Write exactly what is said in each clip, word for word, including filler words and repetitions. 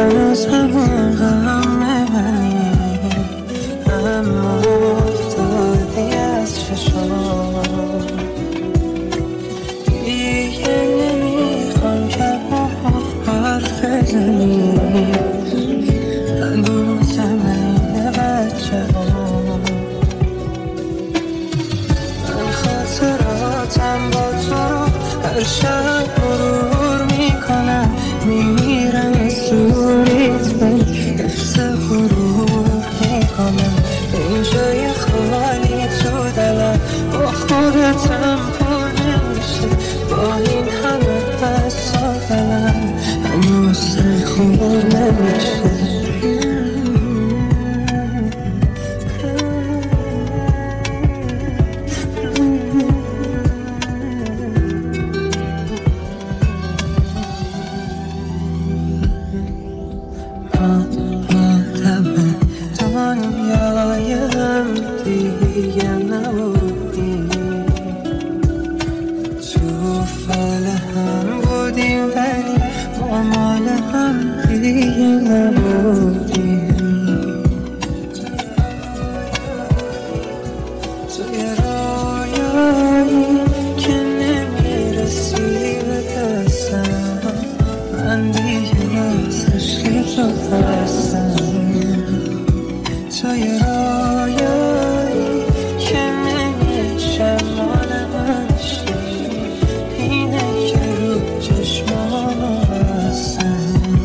هنوز همون غم منی، اما افتادی از چشام. دیگه نمیخوام که حرف بزنی، هنوز همه بچه ها. من خاطراتم با تو رو هر شب مرور میکنم، میمیرم از سوریت ولی حفظ غرور میکنم. این جای خالی تو دلم با خودتم پر نمیشه، با این همه حس و دلم هنوز خور نمیشه. دنیایم دیگه نبودیم، تو فال هم بودیم ولی ما مال هم دیگه نبودیم. توی رویایی که نمیرسی به دستم، من دیگه از عشق تو ترسم. توی رویایی که نمیشه مال من شی، اینه که رو چشمام هستم.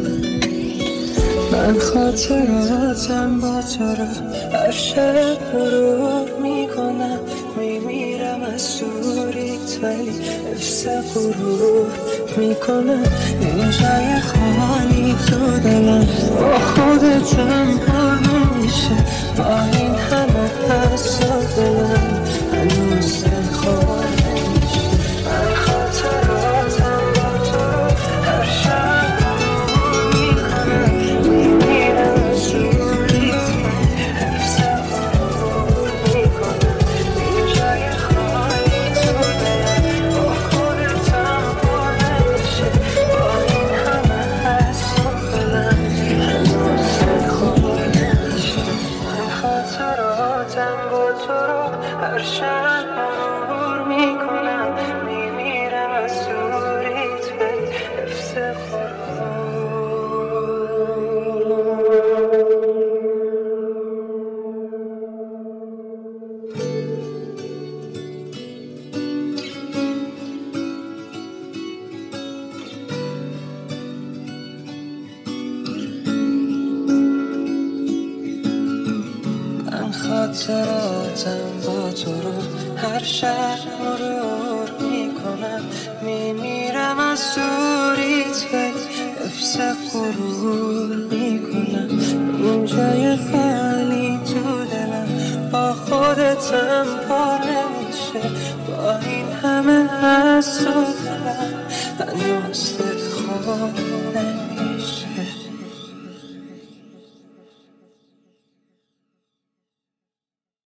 من خاطراتم با تو رو هر شب مرور میکنم، میمیرم از سوریت ولی حفظ غرور میکنم. این جای خالی تو دلم با خودتم پر نمیشه، با این همه حس و دلم هنوز خور نمیشه. من خاطراتم با تو رو هر شب مرور میکنم، میمیرم از سوریت حفظ غرور میکنم. این جای خالی تو دلم با خودتم پر نمیشه، با این همه حس و دلم هنوز خور نمیشه. من خاطراتم با تو رو هر شب مرور میکنم، میمیرم از سوریت ولی حفظ غرور. من خاطراتم با تو رو هر شب مرور میکنم، میمیرم از سوریت ولی حفظ غرور میکنم. این جای خالی تو دلم با خودتم پر نمیشه، با این همه حس و دلم هنوز خور نمیشه.